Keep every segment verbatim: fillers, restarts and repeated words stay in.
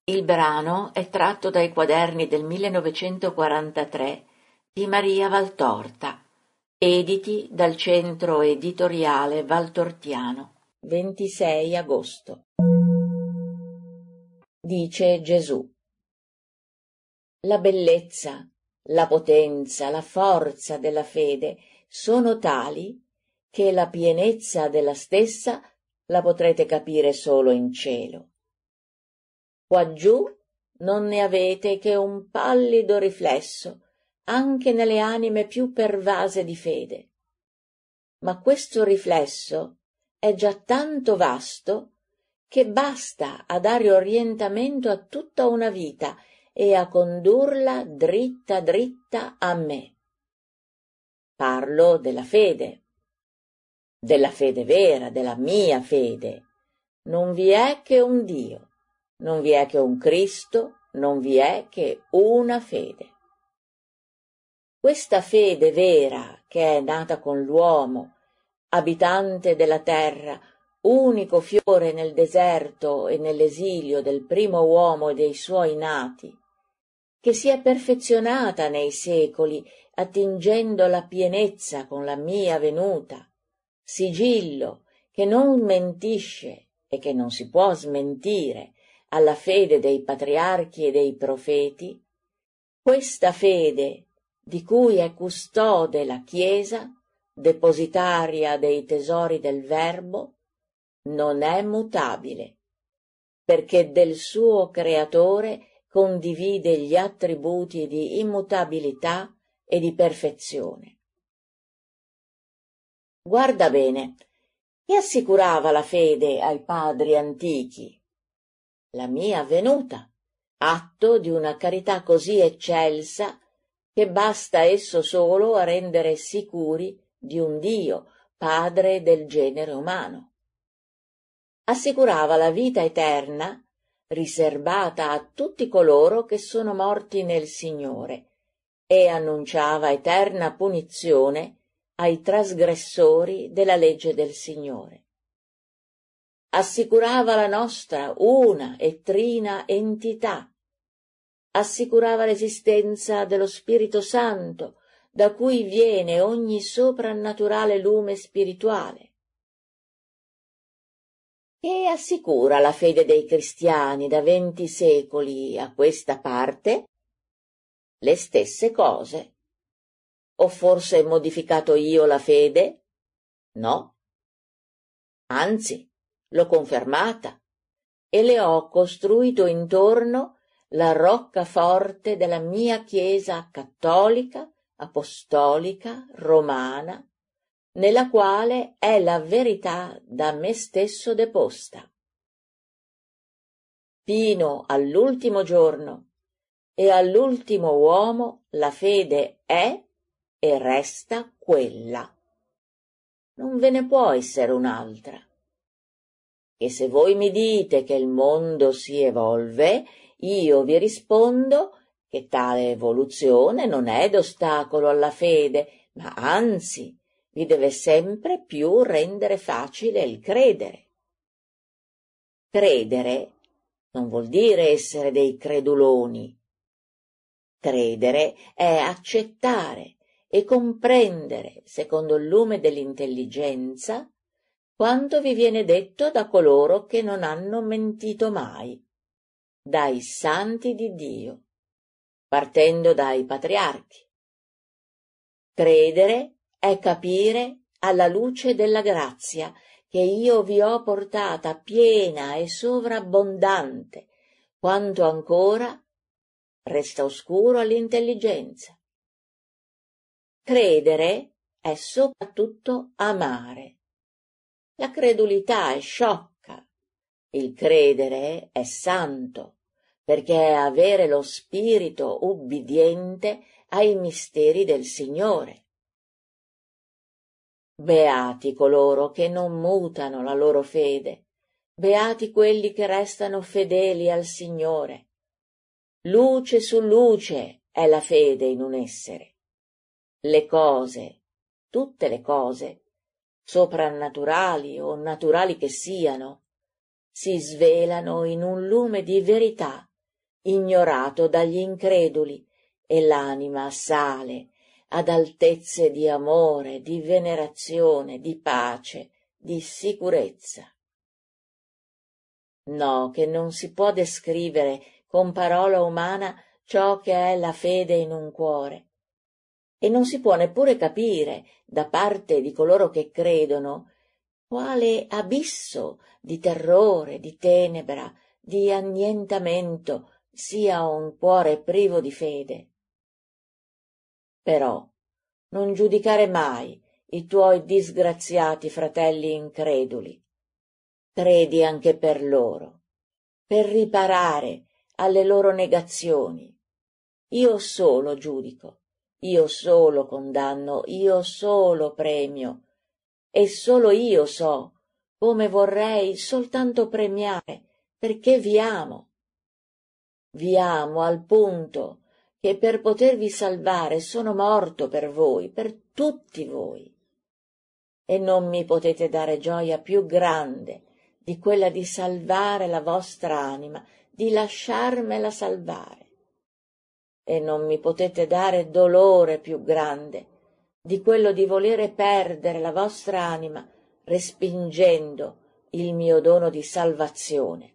Il brano è tratto dai quaderni del millenovecentoquarantatré di Maria Valtorta, editi dal Centro Editoriale Valtortiano, ventisei agosto. Dice Gesù: la bellezza, la potenza, la forza della fede sono tali che la pienezza della stessa la potrete capire solo in cielo. Quaggiù non ne avete che un pallido riflesso anche nelle anime più pervase di fede. Ma questo riflesso è già tanto vasto che basta a dare orientamento a tutta una vita e a condurla dritta dritta a me. Parlo della fede, della fede vera, della mia fede. Non vi è che un Dio. Non vi è che un Cristo, non vi è che una fede. Questa fede vera che è nata con l'uomo, abitante della terra, unico fiore nel deserto e nell'esilio del primo uomo e dei suoi nati, che si è perfezionata nei secoli attingendo la pienezza con la mia venuta, sigillo che non mentisce e che non si può smentire alla fede dei patriarchi e dei profeti, questa fede di cui è custode la Chiesa, depositaria dei tesori del Verbo, non è mutabile, perché del suo creatore condivide gli attributi di immutabilità e di perfezione. Guarda bene, chi assicurava la fede ai padri antichi? La mia venuta, atto di una carità così eccelsa che basta esso solo a rendere sicuri di un Dio, padre del genere umano. Assicurava la vita eterna, riservata a tutti coloro che sono morti nel Signore, e annunciava eterna punizione ai trasgressori della legge del Signore. Assicurava la nostra una e trina entità, assicurava l'esistenza dello Spirito Santo, da cui viene ogni soprannaturale lume spirituale. E assicura la fede dei cristiani da venti secoli a questa parte? Le stesse cose. Ho forse modificato io la fede? No. Anzi, l'ho confermata e le ho costruito intorno la roccaforte della mia Chiesa cattolica, apostolica, romana, nella quale è la verità da me stesso deposta. Fino all'ultimo giorno e all'ultimo uomo la fede è e resta quella. Non ve ne può essere un'altra. E se voi mi dite che il mondo si evolve, io vi rispondo che tale evoluzione non è d'ostacolo alla fede, ma anzi vi deve sempre più rendere facile il credere. Credere non vuol dire essere dei creduloni. Credere è accettare e comprendere, secondo il lume dell'intelligenza, quanto vi viene detto da coloro che non hanno mentito mai, dai santi di Dio, partendo dai patriarchi. Credere è capire alla luce della grazia che io vi ho portata piena e sovrabbondante, quanto ancora resta oscuro all'intelligenza. Credere è soprattutto amare. La credulità è sciocca, il credere è santo, perché è avere lo spirito ubbidiente ai misteri del Signore. Beati coloro che non mutano la loro fede, beati quelli che restano fedeli al Signore. Luce su luce è la fede in un essere. Le cose, tutte le cose, soprannaturali o naturali che siano, si svelano in un lume di verità ignorato dagli increduli, e l'anima sale ad altezze di amore, di venerazione, di pace, di sicurezza. No, che non si può descrivere con parola umana ciò che è la fede in un cuore, e non si può neppure capire, da parte di coloro che credono, quale abisso di terrore, di tenebra, di annientamento sia un cuore privo di fede. Però non giudicare mai i tuoi disgraziati fratelli increduli. Credi anche per loro, per riparare alle loro negazioni. Io solo giudico, io solo condanno, io solo premio, e solo io so come vorrei soltanto premiare, perché vi amo. Vi amo al punto che per potervi salvare sono morto per voi, per tutti voi. E non mi potete dare gioia più grande di quella di salvare la vostra anima, di lasciarmela salvare. E non mi potete dare dolore più grande di quello di volere perdere la vostra anima respingendo il mio dono di salvazione.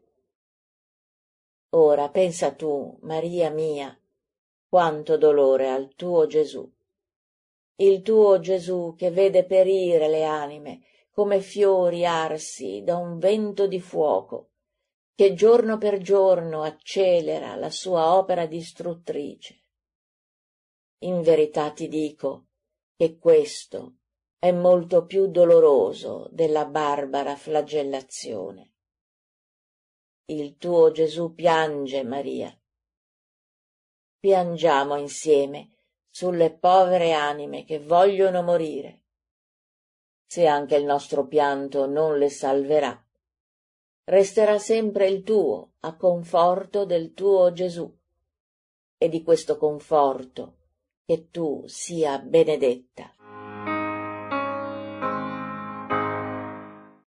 Ora pensa tu, Maria mia, quanto dolore al tuo Gesù, il tuo Gesù che vede perire le anime come fiori arsi da un vento di fuoco, che giorno per giorno accelera la sua opera distruttrice. In verità ti dico che questo è molto più doloroso della barbara flagellazione. Il tuo Gesù piange, Maria. Piangiamo insieme sulle povere anime che vogliono morire. Se anche il nostro pianto non le salverà, resterà sempre il tuo a conforto del tuo Gesù, e di questo conforto che tu sia benedetta.